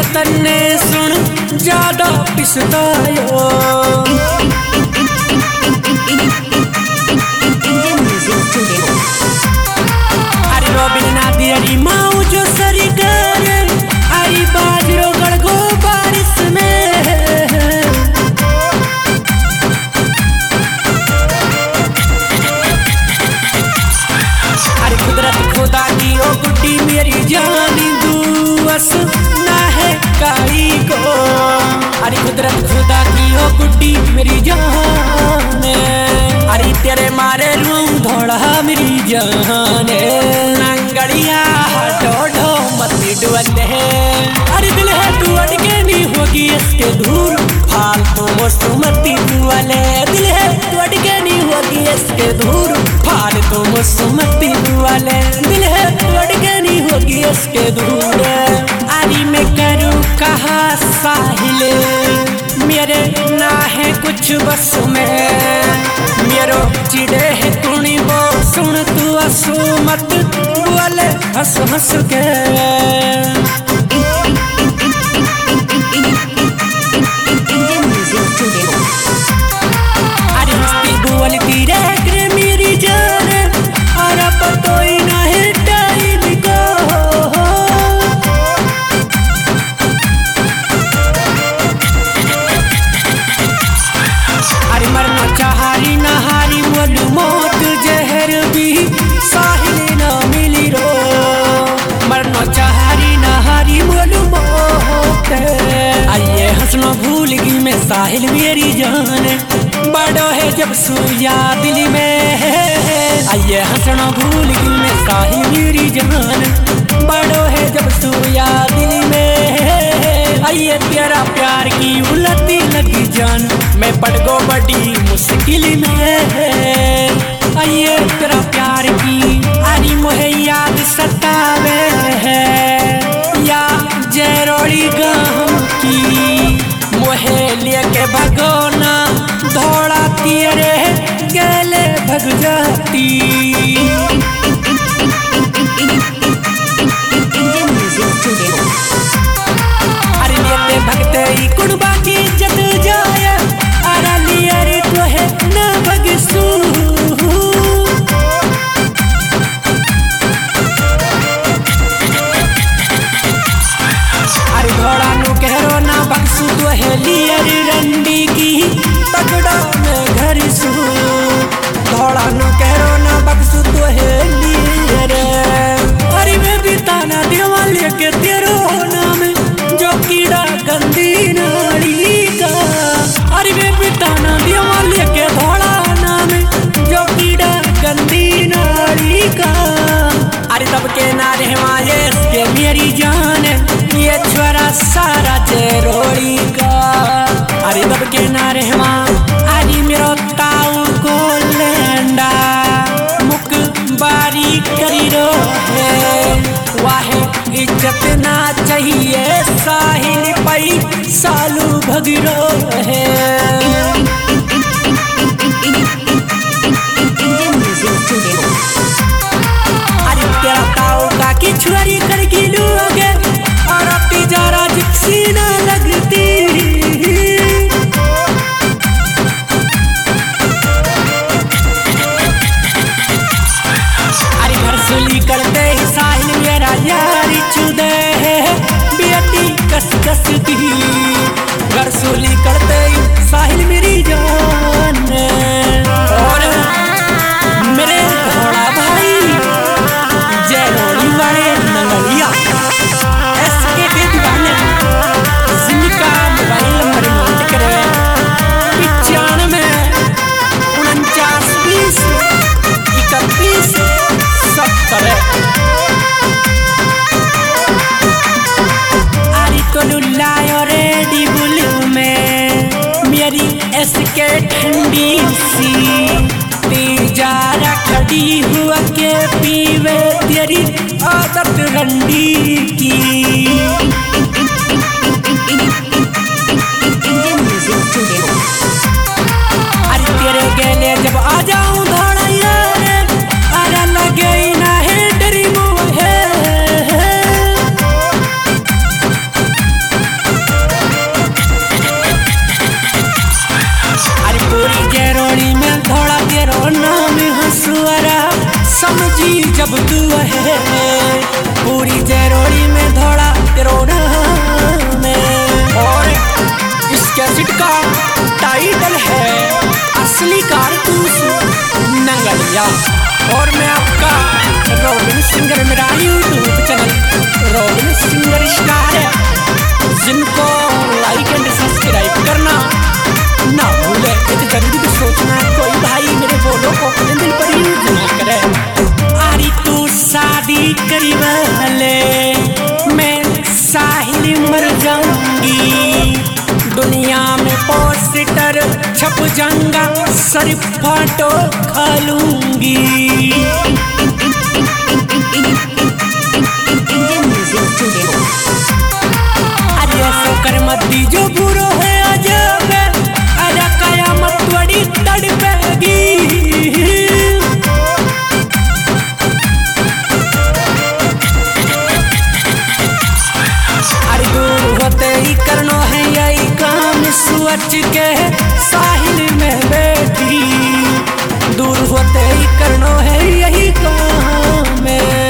तन्ने सुन ज्यादा पिसतायो। अरे रोबिन ना दियरी माऊ जो सरी करे आई बाजरो गड़गो बारिश में। अरे कुदरत खुदा की ओ गुड्डी मेरी जानी दुअस ना है काई को। अरे कुदरत खुदा की ओ गुड्डी मेरी जान। अरे तेरे मारे रूम धोड़ा मेरी जान। नंगड़िया डोडो मती डुअल है। अरे दिल है तू अटके नहीं होगी इसके दूर फालतू मसुमती डुअल है। दिल है तू अटके नहीं होगी इसके दूर फालतू मसुमती डुअल है। दिल है तू अटके नहीं होगी इसके दूर। अरे मैं करूँ कहा साहिल मेरे ना है कुछ बस में। मेरो चिड़े है तुणी वो सुन तू असू मत बोले हंस हंस के। अरे हंसती बोलती रह मेरी जान और अब तो ही ना है टाइम को। अरे मरना चाहारी नहारी बोलू मौत जहर भी साहिल न मिली रो। मरना चाहारी नहारी बोलू मौत। आइए हंसना भूल गई मैं साहिल मेरी जान। बड़ो है जब सूया दिल में। आइए हंसना भूल गई मैं साहिल मेरी जान। बड़ो है जब सूया दिल में। आइए तेरा प्यार की उलटी लगी जान मैं पड़ गो बड़ी मुश्किल में। आइए तेरा प्यार की अरे मोहे याद सतावे है या जरोड़ी गाम की। मोहे लेके भगोना धोड़ा तेरे गले भग जाती। अरे लेते भगते ही कुड़बा की इज्जत जाए। अरे लिया रे तो है न भगसू। अरे घोड़ा नु कहरो ना भगसू तो है लिया रे रंडी की तगड़ा में घर सू। घोड़ा नु कहरो ना भगसू तो है लिया रे। अरे मैं भी ताना देवा लेके तेरो नाम जो कीड़ा गंदी नाड़ी का। अरे मैं भी ताना देवा लेके धोड़ा नाम जो कीड़ा गंदी नाड़ी का। अरे तब के ना रहवाए इसके मेरी जान ये छोरा सारा जेरोड़ी का। अरे तब के ना रहवा अरे मेरो ताऊ को लेंडा मुख बारी करी रो है। वाहे इज्जत ना चाहिए साहिल पई सालू भगरो है। अरे तेरा ताऊ का की छुरी कर गिलू आगे और अपनी जरा जिक्सी ना लगती। अरे घर सुली करते ही साहिल मेरा यारी चुदे बेटी कस कसती। घर सुली करते ही साहिल मेरी जान। और मेरे घोड़ा भाई जयरोड़ी वाले नंगलिया इसके के दीवाने जिनका मोबाइल नंबर नोट करे 95 49 20 31 70। अरे तो लुलायो रेडी बुलू में मेरी इसके ठंडी सी। तीजा खड़ी हुआ के पीवे तेरी आदत रंडी की। अरे तेरे गेले जब आ जाऊं धोड़ा यार अरे लगे ना है डरी मुहे। नाम हंसुआरा समझी जब तू है पूरी जरोड़ी में धोड़ा तेरो नाम है। और इस कैसेट का टाइटल है असली कारतूस नंगलिया। और मैं आपका रॉबिन सिंगर, मेरा YouTube channel Robin Singer star है, जिनको लाइक एंड सब्सक्राइब करना ना भूले। ये जरूरी भी सोचना कोई भाई मेरे बोलो को अपने दिल पर यूज ना करे। आरी तू शादी करी वाले मैं साहिल मर जाऊंगी, दुनिया में पोस्टर छप जाऊंगा, सर फोटो खा लूंगी। अरे ऐसा कर मत दीजो बुरो है अजब, अरे कयामत बड़ी तड़पेगी। अरे दूर होते ही करनो है यही काम, सोच के साहिल में बैठी, दूर होते ही करनो है यही काम है।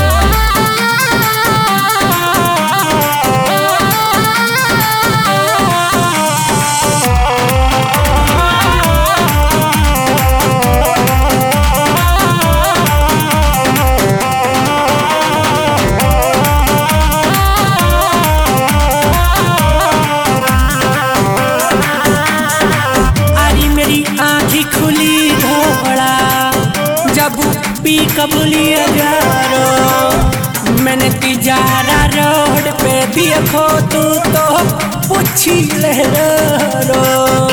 पी कबूलिया जारो मैंने तिजारा रोड पे देखो तू तो पूछी ले रो।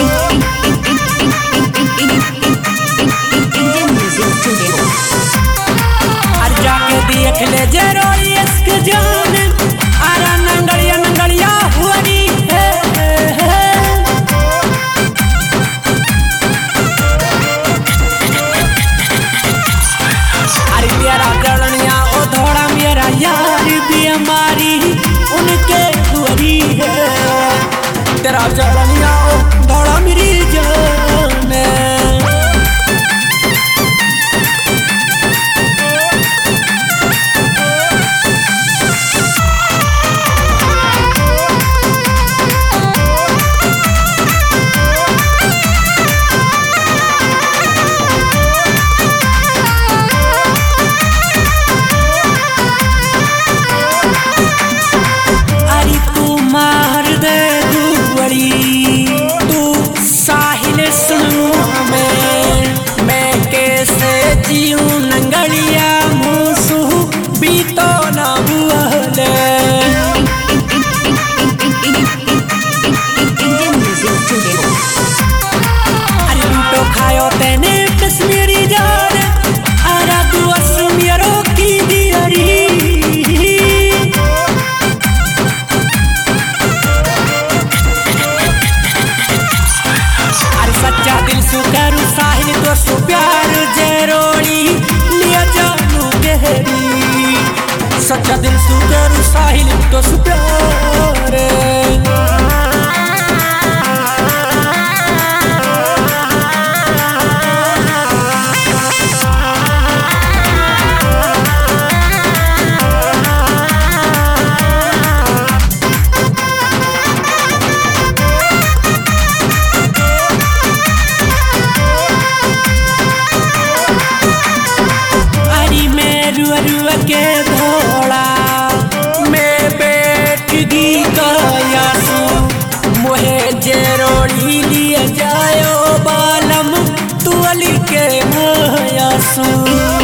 अरे जाके देख ले जरो इसके जान, आरा नंगड़िया नंगड़िया हुआरी है। यार भी हमारी उनके हुरी है, तेरा जड़निया दौड़ा मेरी जान। तू साहिल सुनू मैं कैसे जीऊं नंगलिया मूसू भी तो ना बुआले। अरे लूटो खायो तेने कश्मीरी जान, आरा तू असमियरो की दियारी। सच्चा दिल सु करू साहिल तो सु प्यार जरोड़ी लिया जानू गहरी, सच्चा दिल सु करू साहिल तो सु प्यार। के धोड़ा मैं बैठ गई कयासू, मोहे जरोड़ी लिए जायो बालम तू अली के मयासू।